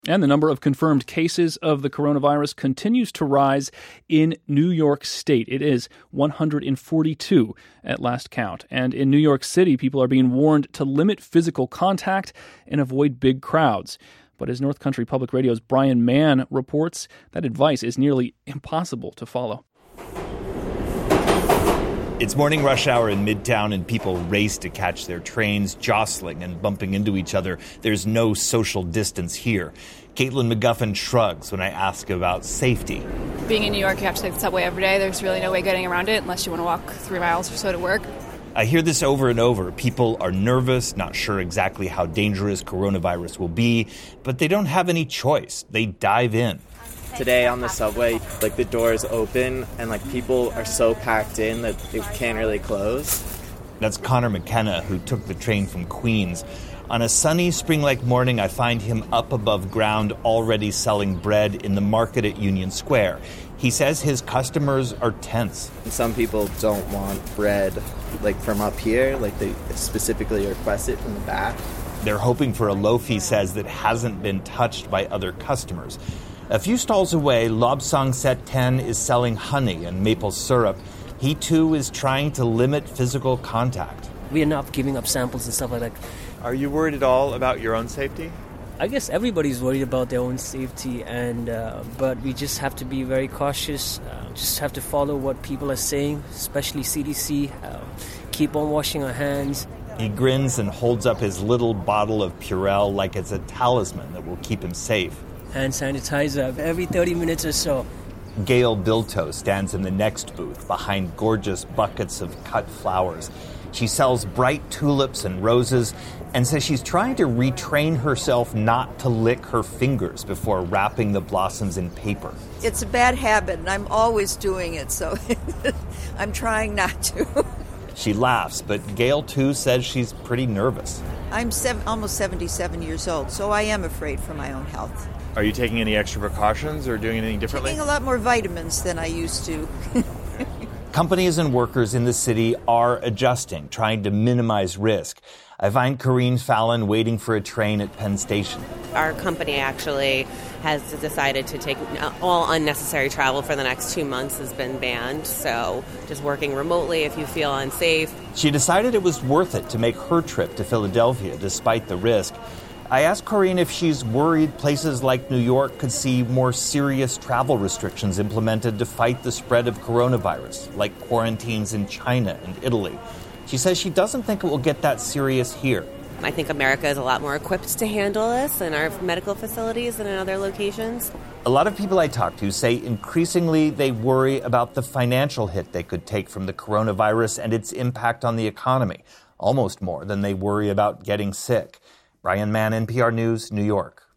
And the number of confirmed cases of the coronavirus continues to rise in New York State. It is 142 at last count. And in New York City, people are being warned to limit physical contact and avoid big crowds. But as North Country Public Radio's Brian Mann reports, that advice is nearly impossible to follow. It's morning rush hour in Midtown, and people race to catch their trains, jostling and bumping into each other. There's no social distance here. Caitlin McGuffin shrugs when I ask about safety. Being in New York, you have to take the subway every day. There's really no way getting around it unless you want to walk 3 miles or so to work. I hear this over and over. People are nervous, not sure exactly how dangerous coronavirus will be, but they don't have any choice. They dive in. Today on the subway, the doors open and people are so packed in that they can't really close. That's Connor McKenna, who took the train from Queens. On a sunny spring-like morning, I find him up above ground already selling bread in the market at Union Square. He says his customers are tense. Some people don't want bread from up here, they specifically request it from the back. They're hoping for a loaf, he says, that hasn't been touched by other customers. A few stalls away, Lobsang Set 10 is selling honey and maple syrup. He, too, is trying to limit physical contact. We are not giving up samples and stuff like that. Are you worried at all about your own safety? I guess everybody's worried about their own safety, but we just have to be very cautious. Just have to follow what people are saying, especially CDC. Keep on washing our hands. He grins and holds up his little bottle of Purell like it's a talisman that will keep him safe. Hand sanitizer every 30 minutes or so. Gail Bilto stands in the next booth behind gorgeous buckets of cut flowers. She sells bright tulips and roses and says she's trying to retrain herself not to lick her fingers before wrapping the blossoms in paper. It's a bad habit, and I'm always doing it, so I'm trying not to. She laughs, but Gail, too, says she's pretty nervous. I'm almost 77 years old, so I am afraid for my own health. Are you taking any extra precautions or doing anything differently? Taking a lot more vitamins than I used to. Companies and workers in the city are adjusting, trying to minimize risk. I find Corrine Fallon waiting for a train at Penn Station. Our company actually has decided to take all unnecessary travel for the next 2 months has been banned. So just working remotely if you feel unsafe. She decided it was worth it to make her trip to Philadelphia despite the risk. I asked Corrine if she's worried places like New York could see more serious travel restrictions implemented to fight the spread of coronavirus, like quarantines in China and Italy. She says she doesn't think it will get that serious here. I think America is a lot more equipped to handle this in our medical facilities than in other locations. A lot of people I talk to say increasingly they worry about the financial hit they could take from the coronavirus and its impact on the economy, almost more than they worry about getting sick. Brian Mann, NPR News, New York.